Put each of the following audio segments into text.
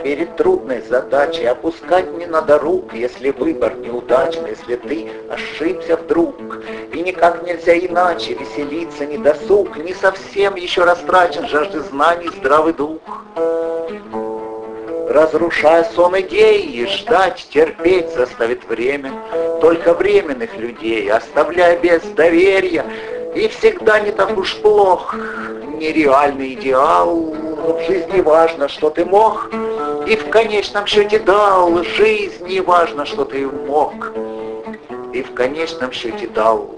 перед трудной задачей опускать не надо рук, если выбор неудачный, если ты ошибся вдруг. И никак нельзя иначе, веселиться не досуг, не совсем еще растрачен жажды знаний здравый дух. Разрушая сон идей, ждать, терпеть заставит время только временных людей, оставляя без доверия. И всегда не так уж плох нереальный идеал. В жизни важно, что ты мог, и в конечном счете дал. Жизни важно, что ты мог, и в конечном счете дал.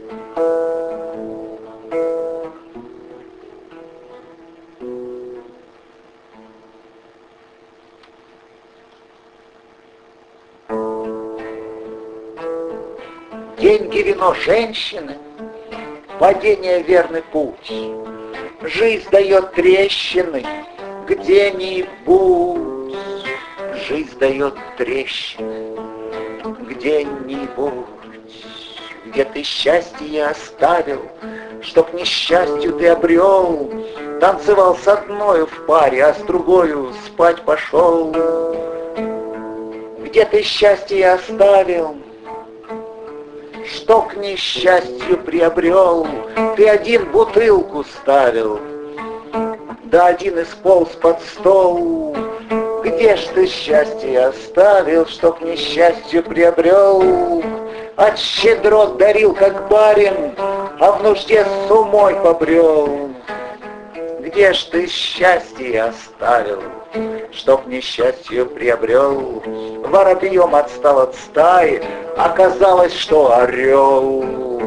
Деньги, вино, женщины, падение — верный путь. Жизнь дает трещины где-нибудь. Жизнь дает трещины где-нибудь. Где ты счастье оставил, чтоб несчастью ты обрел. Танцевал с одною в паре, а с другою спать пошел. Где ты счастье оставил, что к несчастью приобрел. Ты один бутылку ставил, да один исполз под стол. Где ж ты счастье оставил, что к несчастью приобрел? От щедрот дарил, как барин, а в нужде с умой побрел. Где ж ты счастье оставил, что к несчастью приобрел? Воробьем отстал от стаи, оказалось, что орел.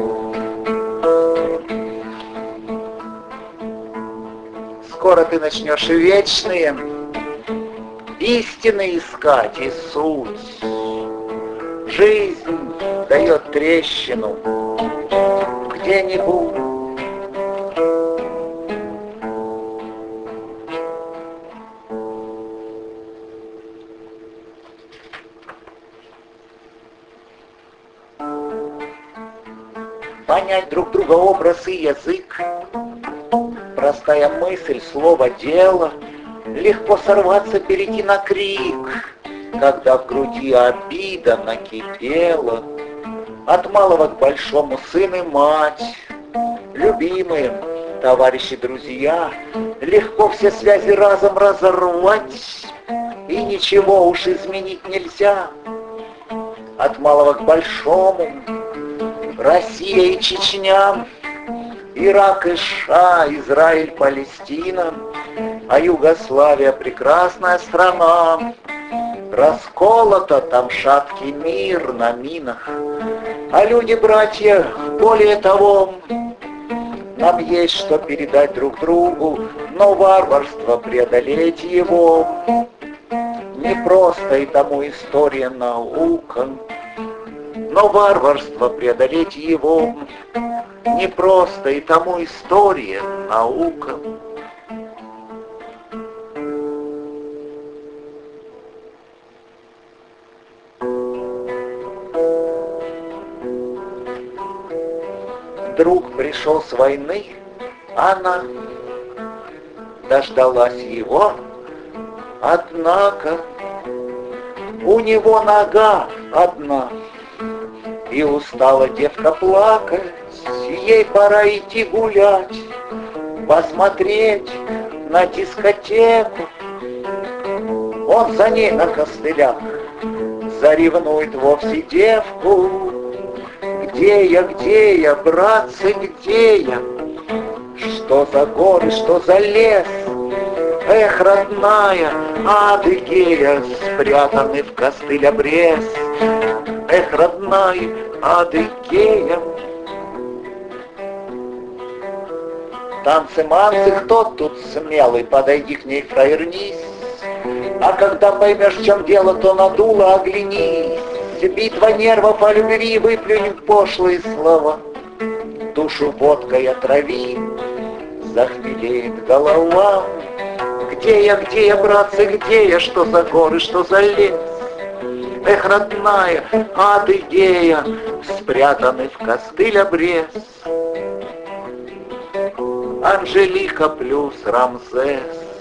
Скоро ты начнешь вечные истины искать и суть. Жизнь дает трещину где-нибудь. Понять друг друга образ и язык, простая мысль, слово, дело, легко сорваться, перейти на крик, когда в груди обида накипела. От малого к большому сын и мать, любимые, товарищи, друзья, легко все связи разом разорвать, и ничего уж изменить нельзя. От малого к большому, Россия и Чечня, Ирак и США, Израиль, Палестина, а Югославия — прекрасная страна. Расколото там шаткий мир на минах, а люди-братья, более того, нам есть что передать друг другу, но варварство преодолеть его непросто, и тому история наука. Но варварство преодолеть его непросто, и тому история наука. Друг пришел с войны, она дождалась его, однако у него нога одна, и устала девка плакать, ей пора идти гулять, посмотреть на дискотеку. Он за ней на костылях заревнует вовсе девку. Где я, братцы, где я? Что за горы, что за лес? Эх, родная Адыгея, спрятанный в костыль обрез. Эх, родная Адыгея. Танцы-манцы, кто тут смелый, подойди к ней, фраернись. А когда поймешь, в чем дело, то надуло оглянись. Битва нервов о любви, выплюнь пошлые слова. Душу водкой отрави, захмелеет голова. Где я, братцы, где я? Что за горы, что за лес? Эх, родная Адыгея, спрятанный в костыль обрез. Анжелика плюс Рамзес.